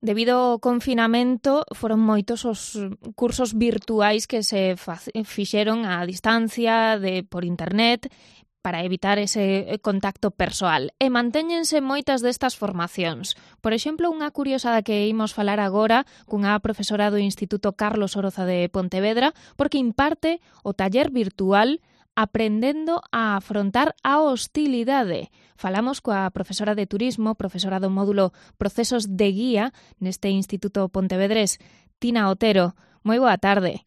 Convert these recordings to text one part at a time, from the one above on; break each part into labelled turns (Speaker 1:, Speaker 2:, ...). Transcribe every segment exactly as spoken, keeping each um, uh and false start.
Speaker 1: Debido ao confinamento, foron moitos os cursos virtuais que se fixeron á distancia, de por internet, para evitar ese contacto persoal. E mantéñense moitas destas formacións. Por exemplo, unha curiosada que imos falar agora cunha profesora do Instituto Carlos Oroza de Pontevedra, porque imparte o taller virtual Aprendendo a afrontar a hostilidade. Falamos coa profesora de Turismo, profesora do módulo Procesos de Guía neste Instituto Pontevedrés, Tina Otero. Moi boa tarde.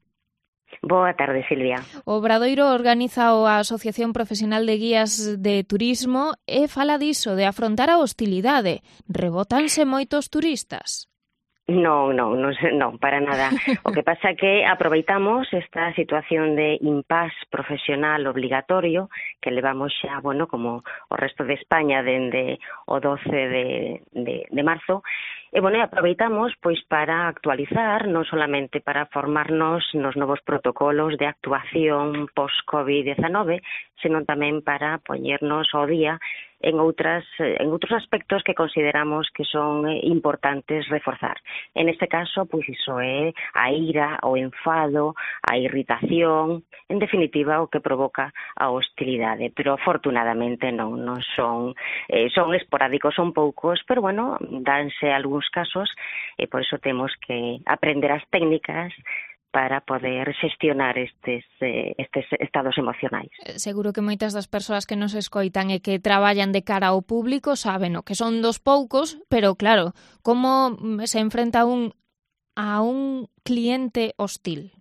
Speaker 2: Boa tarde, Silvia.
Speaker 1: O Obradoiro organiza a Asociación Profesional de Guías de Turismo e fala diso, de afrontar a hostilidade. Rebótanse moitos turistas?
Speaker 2: Non, non, non, non, para nada. O que pasa é que aproveitamos esta situación de impás profesional obligatorio que levamos xa, bueno, como o resto de España dende o doce de, de, de marzo, e, bueno, aproveitamos pois para actualizar, non solamente para formarnos nos novos protocolos de actuación post-covid diecinueve, senón tamén para poñernos ao día en outras en outros aspectos que consideramos que son importantes reforzar. En este caso, pois iso é a ira, o enfado, a irritación, en definitiva, o que provoca a hostilidade. Pero, afortunadamente, non, non son, eh, son esporádicos, son poucos, pero, bueno, danse algúns casos, e por iso temos que aprender as técnicas para poder xestionar estes, eh, estes estados emocionais.
Speaker 1: Seguro que moitas das persoas que nos escoitan e que traballan de cara ao público saben o que son dos poucos, pero claro, como se enfrenta un a un cliente hostil?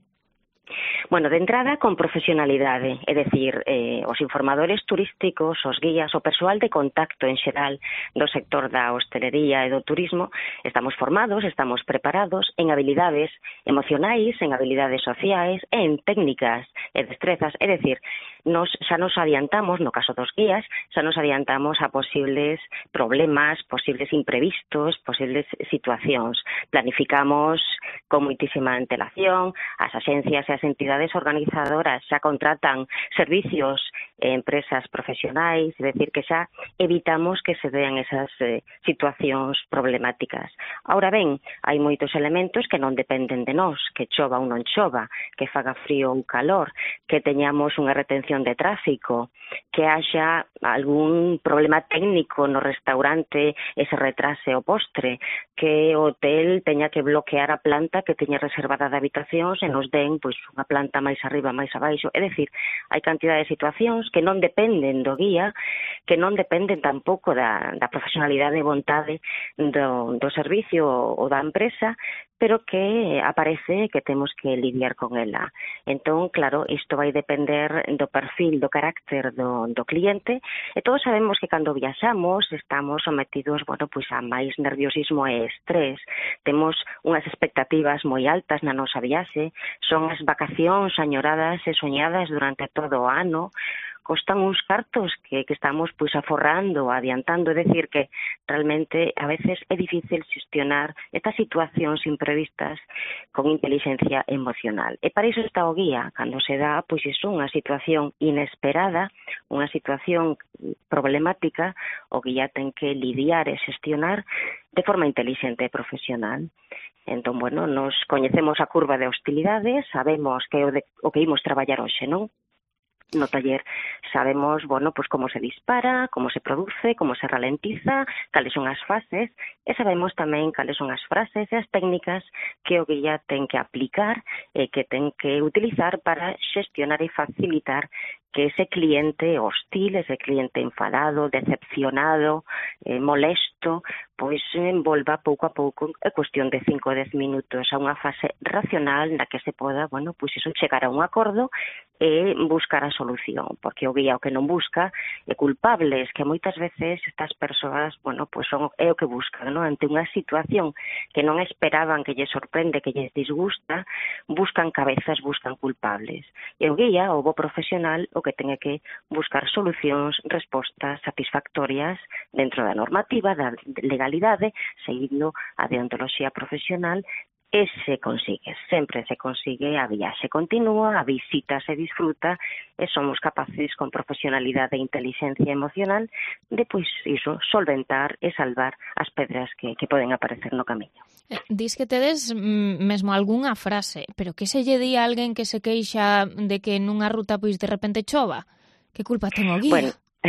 Speaker 2: Bueno, de entrada, con profesionalidade, é dicir, eh, os informadores turísticos, os guías, o persoal de contacto en xeral do sector da hostelería e do turismo, estamos formados, estamos preparados en habilidades emocionais, en habilidades sociais, en técnicas e destrezas, é dicir, nos xa nos adiantamos, no caso dos guías, xa nos adiantamos a posibles problemas, posibles imprevistos, posibles situacións. Planificamos con moitísima antelación, as axencias e as entidades organizadoras xa contratan servicios e empresas profesionais, é dicir, que xa evitamos que se vean esas eh, situacións problemáticas. Ahora ben, hai moitos elementos que non dependen de nós, que chova ou non chova, que faga frío ou calor, que teñamos unha retención de tráfico, que haxa algún problema técnico no restaurante e se retrase o postre, que o hotel teña que bloquear a planta que teña reservada de habitacións e nos den pois unha planta máis arriba, máis abaixo. É dicir, hai cantidad de situacións que non dependen do guía, que non dependen tampouco da, da profesionalidade e vontade do, do servicio ou da empresa, pero que aparece que temos que lidiar con ela. Entón, claro, isto vai depender do perfil, do carácter do, do cliente, e todos sabemos que cando viaxamos estamos sometidos, bueno, pois a máis nerviosismo e estrés. Temos unhas expectativas moi altas na nosa viaxe, son as vacacións añoradas e soñadas durante todo o ano, costan uns cartos que, que estamos pois aforrando, adiantando, é dicir que realmente a veces é difícil xestionar estas situacións imprevistas con inteligencia emocional. E para iso está o guía, cando se dá pois iso, unha situación inesperada, unha situación problemática, o guía ten que lidiar e xestionar de forma inteligente e profesional. Entón, bueno, nos coñecemos a curva de hostilidades, sabemos que o, de, o que imos traballar hoxe, non? No taller sabemos, bueno, pues como se dispara, como se produce, como se ralentiza, cales son as fases, e sabemos tamén cales son as frases e as técnicas que o guía ten que aplicar e que ten que utilizar para xestionar e facilitar que ese cliente hostil, ese cliente enfadado, decepcionado, eh, molesto, pois envolva pouco a pouco, é cuestión de cinco ou dez minutos, a unha fase racional na que se poda, bueno, pois iso chegar a un acordo e buscar a solución, porque o guía o que non busca é culpables, que moitas veces estas persoas, bueno, pois son é o que buscan, non? Ante unha situación que non esperaban, que lles sorprende, que lles disgusta, buscan cabezas, buscan culpables. E o guía, o bo profesional, o que ten que buscar solucións, respostas satisfactorias dentro da normativa, da legalidade, seguindo a deontoloxía profesional, e se consigue, sempre se consigue, a viaxe continúa, a visita se disfruta, e somos capaces con profesionalidade e inteligencia emocional de, pois, iso, solventar e salvar as pedras que, que poden aparecer no camiño.
Speaker 1: Eh, dis que tedes mm, mesmo algunha frase, pero que se lle di a alguén que se queixa de que nunha ruta pois de repente chova? Que culpa ten o guía?
Speaker 2: Bueno,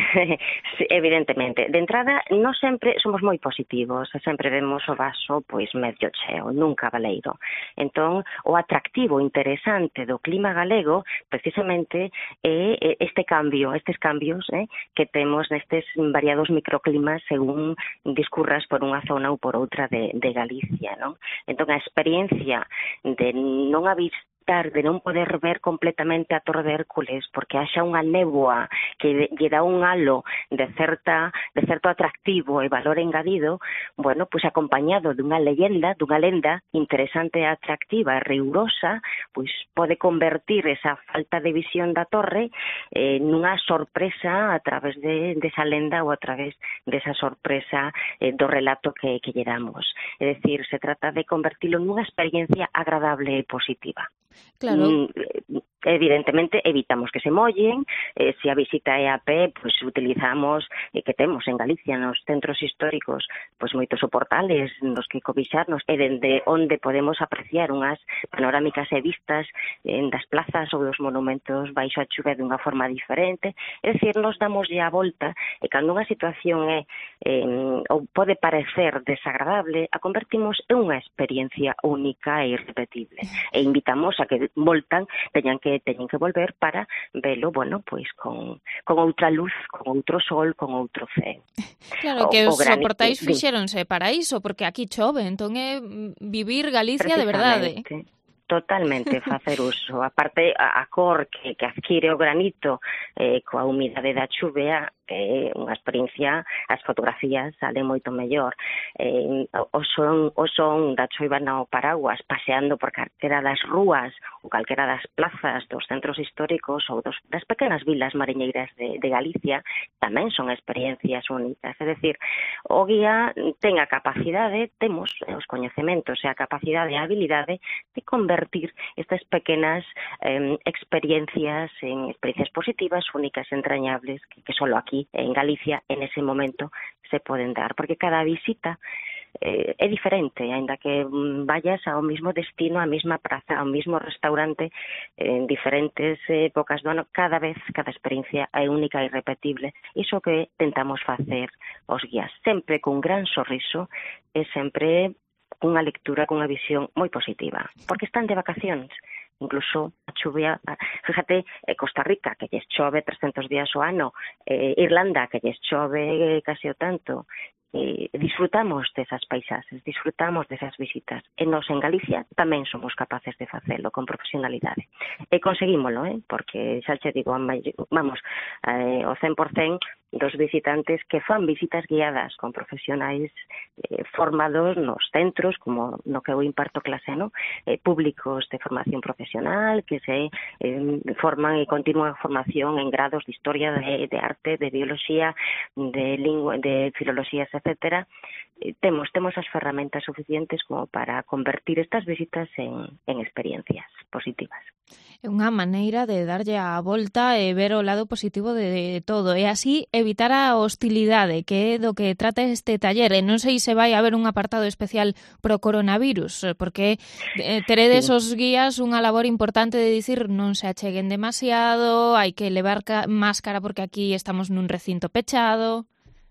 Speaker 2: sí, evidentemente. De entrada, non sempre somos moi positivos, e sempre vemos o vaso pois medio cheo, nunca baleiro. Entón, o atractivo, interesante do clima galego, precisamente, é este cambio, estes cambios eh, que temos nestes variados microclimas según discurras por unha zona ou por outra de, de Galicia, non? Entón, a experiencia de non haber de non poder ver completamente a Torre de Hércules porque haxa unha néboa que lle dá un halo de certa de certo atractivo e valor engadido, bueno, pois acompañado dunha leyenda, dunha lenda interesante e atractiva, rigurosa, pois pode convertir esa falta de visión da torre eh, nunha sorpresa a través de, de esa lenda ou a través desa sorpresa eh, do relato que, que lle damos. É dicir, se trata de convertilo nunha experiencia agradable e positiva.
Speaker 1: Claro.
Speaker 2: Mm, evidentemente evitamos que se mollen, eh, se a visita é a pé, pois utilizamos eh, que temos en Galicia nos centros históricos pois moitos soportales nos que cobixarnos e dende onde podemos apreciar unhas panorámicas e vistas eh, das plazas ou dos monumentos baixo a chuva dunha forma diferente, é dicir, nos damos a volta e cando unha situación é eh, ou pode parecer desagradable, a convertimos en unha experiencia única e irrepetible e invitamos a que voltan, teñan que teñen que volver para velo, bueno, pois con, con outra luz, con outro sol, con outro ceo.
Speaker 1: Claro, que os soportais fixéronse para iso, porque aquí chove, entón é vivir Galicia de verdade.
Speaker 2: Totalmente, facer uso. A parte, a, a cor que, que adquire o granito eh, coa humidade da chuvia, é eh, unha experiencia, as fotografías salen moito mellor. Eh, o son, o son da choiva no paraguas, paseando por calquera das rúas ou calquera das plazas dos centros históricos ou dos, das pequenas vilas mariñeiras de, de Galicia, tamén son experiencias únicas. É dicir, o guía ten a capacidade, temos os coñecementos e a capacidade e a habilidade de convertir estas pequenas eh, experiencias en experiencias positivas, únicas, entrañables, que, que solo aquí en Galicia en ese momento se poden dar, porque cada visita eh, é diferente, aínda que vayas ao mismo destino, á mesma praza, ao mismo restaurante en diferentes épocas do ano, cada vez, cada experiencia é única e irrepetible. Iso que tentamos facer os guías, sempre con gran sorriso e sempre cunha lectura, cunha visión moi positiva, porque están de vacacións. Incluso a chuvia, fíjate, eh, Costa Rica, que lles chove trescentos días ao ano, eh, Irlanda, que lles chove casi o tanto, eh, disfrutamos desas paisaxes, disfrutamos desas visitas. E nos en Galicia tamén somos capaces de facelo con profesionalidade. E conseguímolo, eh? Porque xa che digo, vamos, eh, o cen por cen dos visitantes que fan visitas guiadas con profesionais eh, formados nos centros, como no que eu imparto clase, no? eh, públicos de formación profesional, que se eh, forman e continúan formación en grados de historia, de, de arte, de biología, de lingua, de filoloxías, etcétera. Eh, temos temos as ferramentas suficientes como para convertir estas visitas en, en experiencias positivas.
Speaker 1: É unha maneira de darlle a volta e ver o lado positivo de todo, e así evitar a hostilidade, que é do que trata este taller. E non sei se vai haber un apartado especial pro coronavirus, porque eh, teredes sí. Os guías unha labor importante de dicir non se acheguen demasiado, hai que levar máscara porque aquí estamos nun recinto pechado.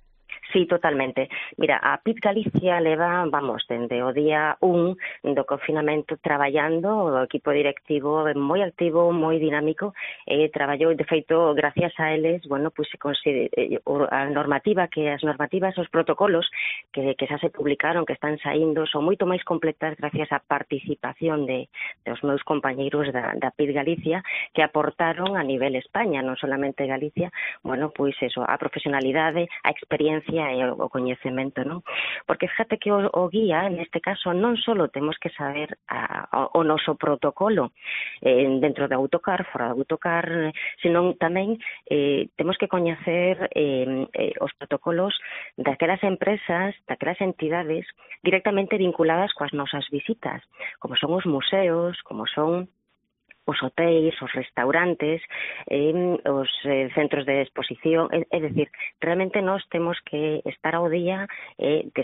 Speaker 2: Sí, totalmente. Mira, a P I D Galicia leva, vamos, dende o día un do confinamento traballando, o equipo directivo moi activo, moi dinámico, e traballou, de feito, gracias a eles, bueno, pois se considera a normativa, que as normativas, os protocolos que, que xa se publicaron, que están saindo, son moito máis completas gracias á participación de, dos meus compañeiros da, da P I D Galicia, que aportaron a nivel España, non solamente Galicia, bueno, pois eso, a profesionalidade, a experiencia e o coñecemento, non? Porque fíjate que o, o guía, neste caso, non só temos que saber a, o, o noso protocolo eh, dentro de autocar, fora de autocar, senón tamén eh, temos que coñecer eh, eh, os protocolos daquelas empresas, daquelas entidades directamente vinculadas coas nosas visitas, como son os museos, como son os hotéis, os restaurantes, eh, os eh, centros de exposición, é, é dicir, realmente nós temos que estar ao día eh, de so,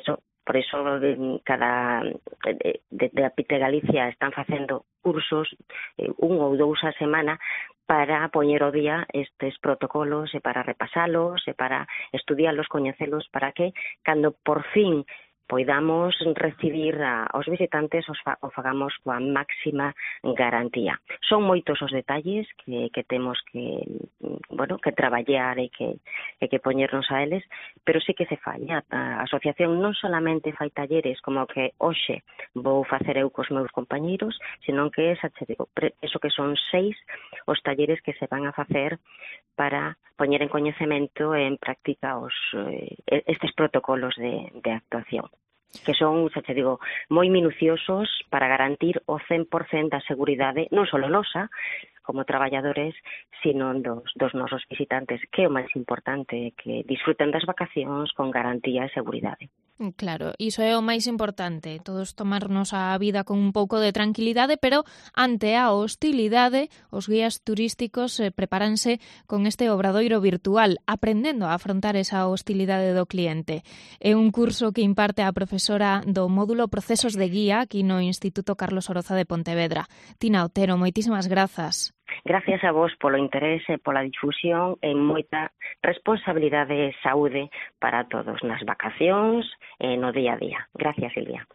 Speaker 2: Por iso, cada de Apite Galicia están facendo cursos, un ou dous a semana, para poñer ao día estes protocolos e para repasalos e para estudialos, coñecelos, para que, cando por fin poidamos recibir a, aos visitantes, os fa, o fagamos coa máxima garantía. Son moitos os detalles que, que temos que, bueno, que traballar e que, e que poñernos a eles, pero sí que se falla. A asociación non solamente fai talleres como que hoxe vou facer eu cos meus compañeiros, senón que esa, digo, eso que son seis os talleres que se van a facer para poñer en coñecemento e en práctica os, eh, estes protocolos de, de actuación, que son, xa te digo, moi minuciosos para garantir o cen por cento da seguridade, non só nosa, como traballadores, sino dos, dos nosos visitantes, que é o máis importante, que disfruten das vacacións con garantía e seguridade.
Speaker 1: Claro, iso é o máis importante, todos tomarnos a vida con un pouco de tranquilidade, pero ante a hostilidade, os guías turísticos eh, prepáranse con este obradoiro virtual, aprendendo a afrontar esa hostilidade do cliente. É un curso que imparte a profesora do módulo Procesos de Guía aquí no Instituto Carlos Oroza de Pontevedra. Tina Otero, moitísimas grazas.
Speaker 2: Gracias a vos polo interese, pola difusión e moita responsabilidade e saúde para todos nas vacacións e no día a día. Gracias, Silvia.